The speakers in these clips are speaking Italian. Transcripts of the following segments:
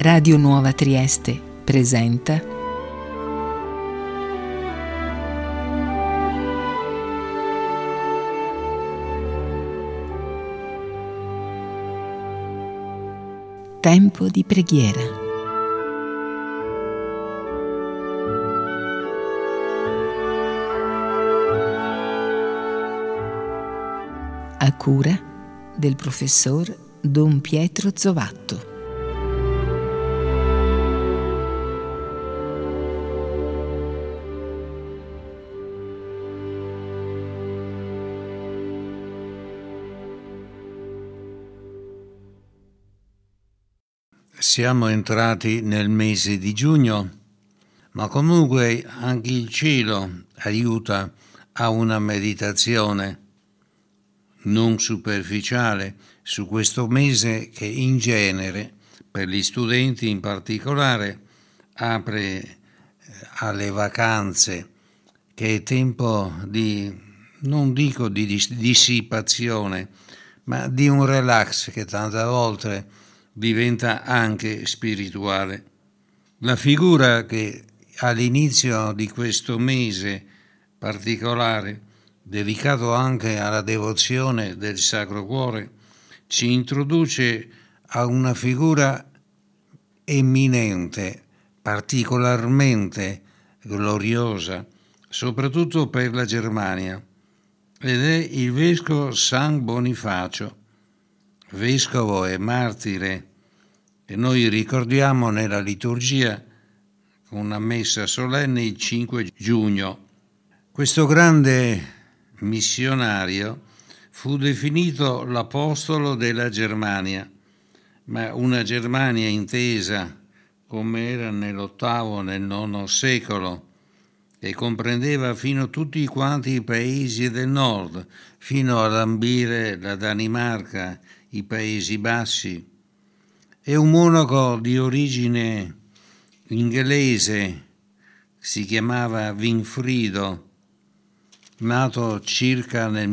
Radio Nuova Trieste presenta Tempo di preghiera. A cura del professor Don Pietro Zovatto. Siamo entrati nel mese di giugno, ma comunque anche il cielo aiuta a una meditazione non superficiale su questo mese che in genere, per gli studenti in particolare, apre alle vacanze, che è tempo di, non dico di dissipazione, ma di un relax che tante volte diventa anche spirituale. La figura che all'inizio di questo mese particolare, dedicato anche alla devozione del Sacro Cuore, ci introduce a una figura eminente, particolarmente gloriosa, soprattutto per la Germania, ed è il Vescovo San Bonifacio, vescovo e martire, che noi ricordiamo nella liturgia con una messa solenne il 5 giugno. Questo grande missionario fu definito l'apostolo della Germania, ma una Germania intesa come era nell'VIII e nel IX secolo, che comprendeva fino a tutti quanti i paesi del nord, fino a lambire la Danimarca, i Paesi Bassi. È un monaco di origine inglese, si chiamava Winfrido, nato circa nel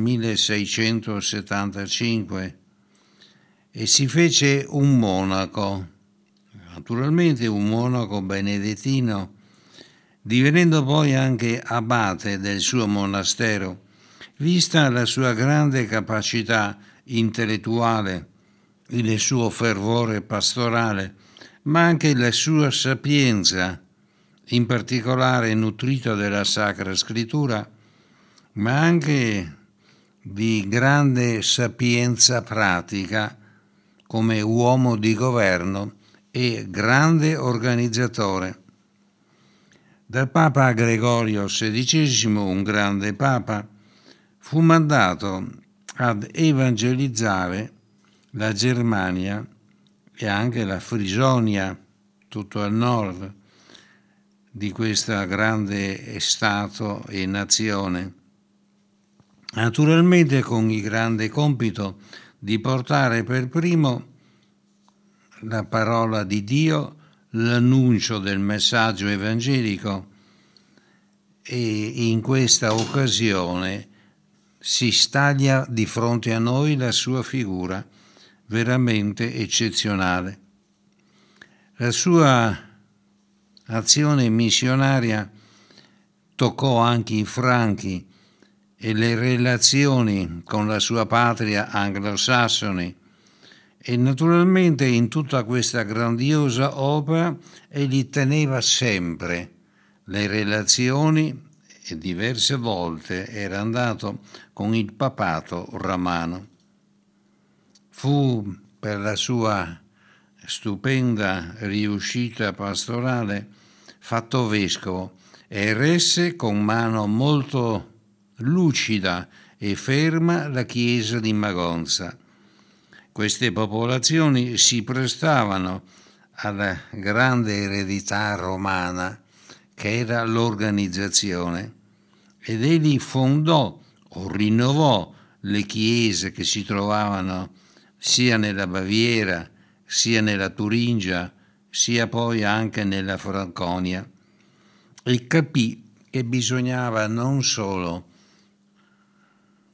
1675, e si fece un monaco, naturalmente un monaco benedettino, divenendo poi anche abate del suo monastero, vista la sua grande capacità intellettuale, il suo fervore pastorale, ma anche la sua sapienza, in particolare nutrita della Sacra Scrittura, ma anche di grande sapienza pratica come uomo di governo e grande organizzatore. Dal Papa Gregorio XVI, un grande Papa, fu mandato ad evangelizzare la Germania e anche la Frisonia, tutto al nord di questa grande stato e nazione, naturalmente con il grande compito di portare per primo la parola di Dio, l'annuncio del messaggio evangelico, e in questa occasione si staglia di fronte a noi la sua figura veramente eccezionale. La sua azione missionaria toccò anche i Franchi e le relazioni con la sua patria anglosassone, e naturalmente in tutta questa grandiosa opera egli teneva sempre le relazioni e diverse volte era andato con il papato romano. Fu per la sua stupenda riuscita pastorale fatto vescovo e resse con mano molto lucida e ferma la chiesa di Magonza. Queste popolazioni si prestavano alla grande eredità romana che era l'organizzazione, ed egli fondò o rinnovò le chiese che si trovavano sia nella Baviera, sia nella Turingia, sia poi anche nella Franconia, e capì che bisognava non solo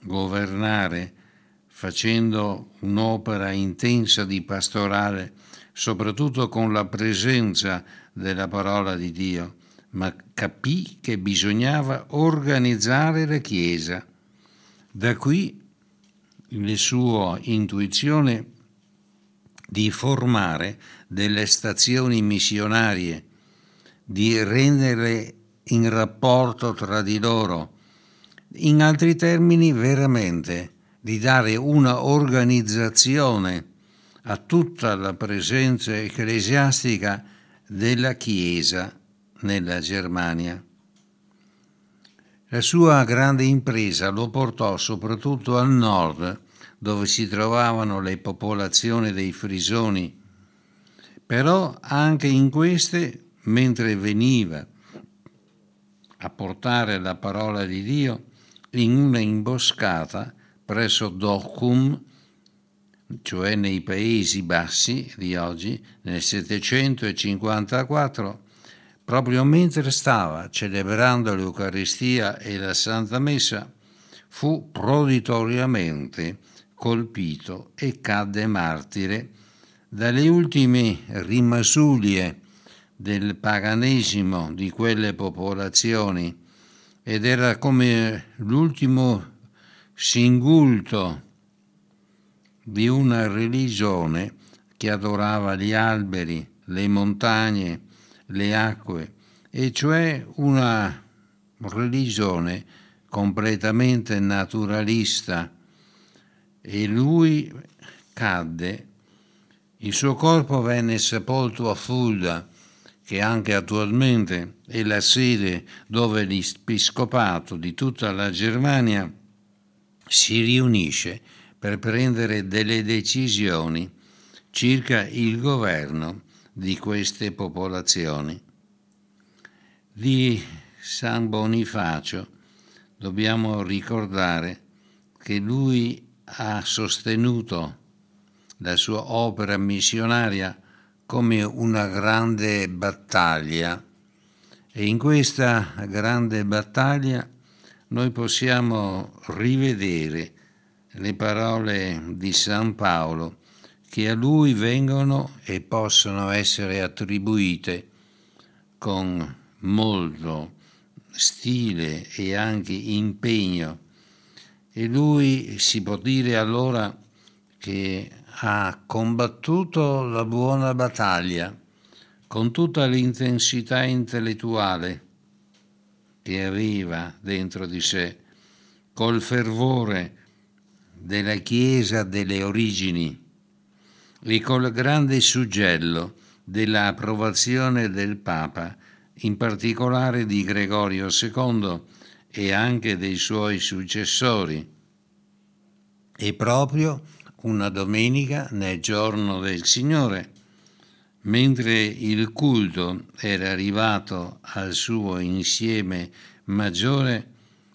governare facendo un'opera intensa di pastorale soprattutto con la presenza della parola di Dio, ma capì che bisognava organizzare la Chiesa. Da qui la sua intuizione di formare delle stazioni missionarie, di renderle in rapporto tra di loro, in altri termini veramente di dare una organizzazione a tutta la presenza ecclesiastica della Chiesa nella Germania. La sua grande impresa lo portò soprattutto al nord, dove si trovavano le popolazioni dei frisoni, però anche in queste, mentre veniva a portare la parola di Dio in una imboscata presso Docum, cioè nei Paesi Bassi di oggi, nel 754, proprio mentre stava celebrando l'Eucaristia e la Santa Messa, fu proditoriamente colpito e cadde martire dalle ultime rimasulie del paganesimo di quelle popolazioni, ed era come l'ultimo singulto di una religione che adorava gli alberi, le montagne, le acque, e cioè una religione completamente naturalista. E lui cadde, il suo corpo venne sepolto a Fulda, che anche attualmente è la sede dove l'episcopato di tutta la Germania si riunisce per prendere delle decisioni circa il governo di queste popolazioni. Di San Bonifacio dobbiamo ricordare che lui ha sostenuto la sua opera missionaria come una grande battaglia, e in questa grande battaglia noi possiamo rivedere le parole di San Paolo, che a lui vengono e possono essere attribuite con molto stile e anche impegno, e lui si può dire allora che ha combattuto la buona battaglia con tutta l'intensità intellettuale che aveva dentro di sé, col fervore della Chiesa delle origini e col grande suggello dell'approvazione del Papa, in particolare di Gregorio II e anche dei suoi successori. E proprio una domenica, nel giorno del Signore, mentre il culto era arrivato al suo insieme maggiore,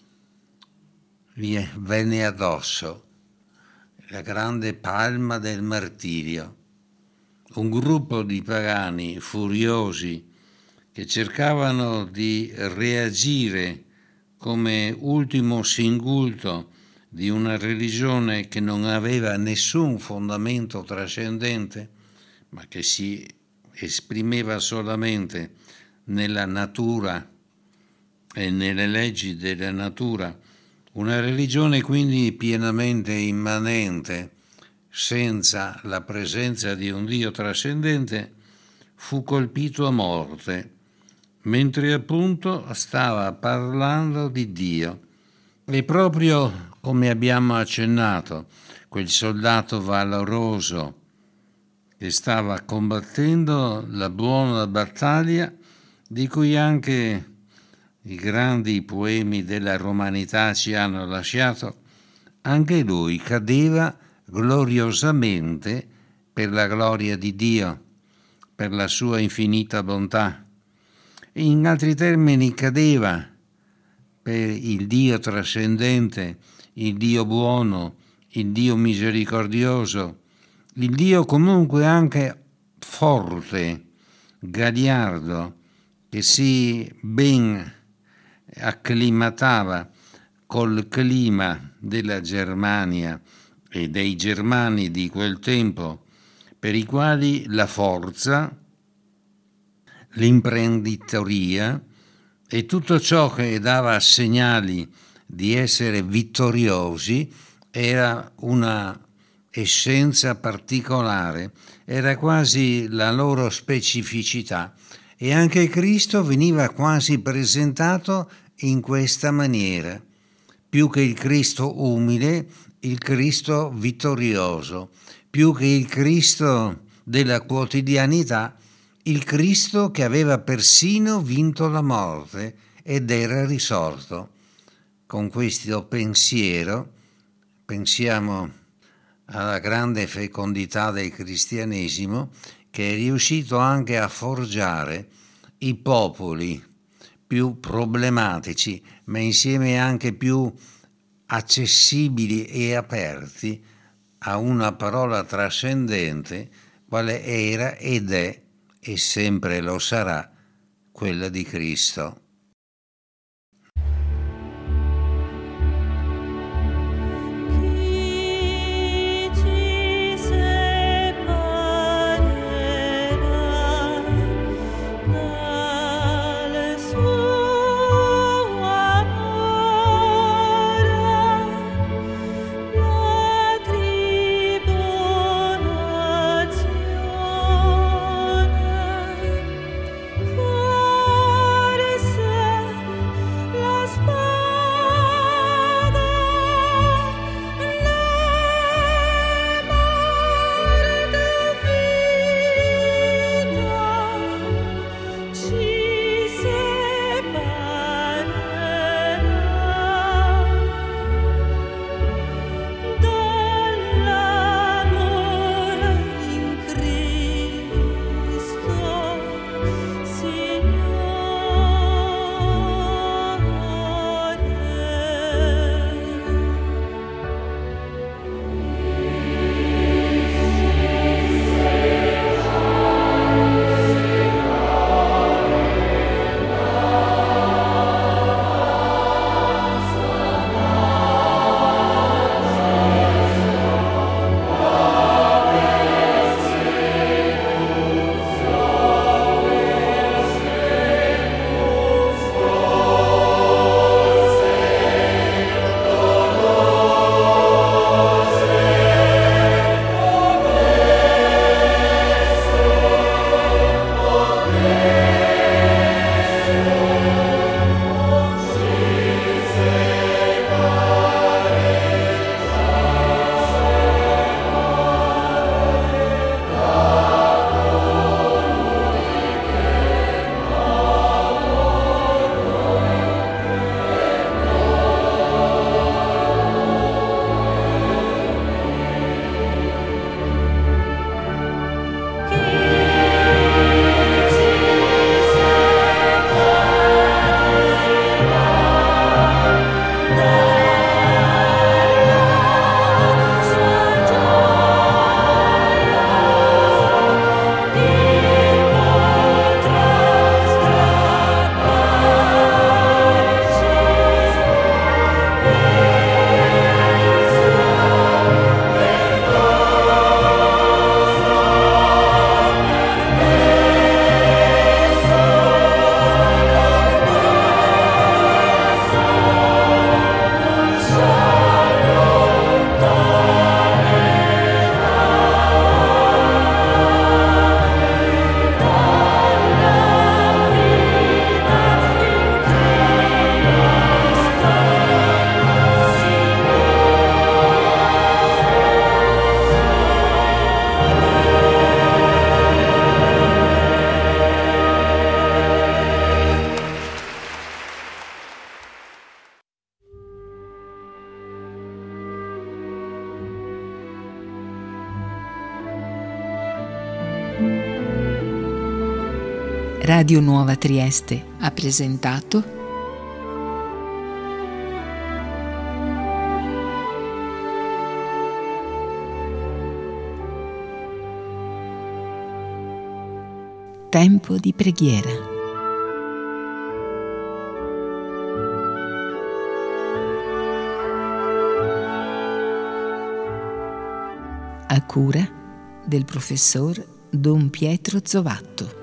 gli venne addosso la grande palma del martirio. Un gruppo di pagani furiosi che cercavano di reagire come ultimo singulto di una religione che non aveva nessun fondamento trascendente, ma che si esprimeva solamente nella natura e nelle leggi della natura, una religione quindi pienamente immanente, senza la presenza di un Dio trascendente, fu colpito a morte, mentre appunto stava parlando di Dio. E proprio come abbiamo accennato, quel soldato valoroso che stava combattendo la buona battaglia, di cui anche i grandi poemi della romanità ci hanno lasciato, anche lui cadeva gloriosamente per la gloria di Dio, per la sua infinita bontà. In altri termini, cadeva per il Dio trascendente, il Dio buono, il Dio misericordioso, il Dio comunque anche forte, gagliardo, che si ben acclimatava col clima della Germania e dei germani di quel tempo, per i quali la forza, l'imprenditoria e tutto ciò che dava segnali di essere vittoriosi era una essenza particolare, era quasi la loro specificità, e anche Cristo veniva quasi presentato in questa maniera, più che il Cristo umile, il Cristo vittorioso, più che il Cristo della quotidianità, il Cristo che aveva persino vinto la morte ed era risorto. Con questo pensiero pensiamo alla grande fecondità del cristianesimo, che è riuscito anche a forgiare i popoli più problematici, ma insieme anche più accessibili e aperti a una parola trascendente, quale era ed è e sempre lo sarà quella di Cristo. Radio Nuova Trieste ha presentato Tempo di preghiera. A cura del professor Don Pietro Zovatto.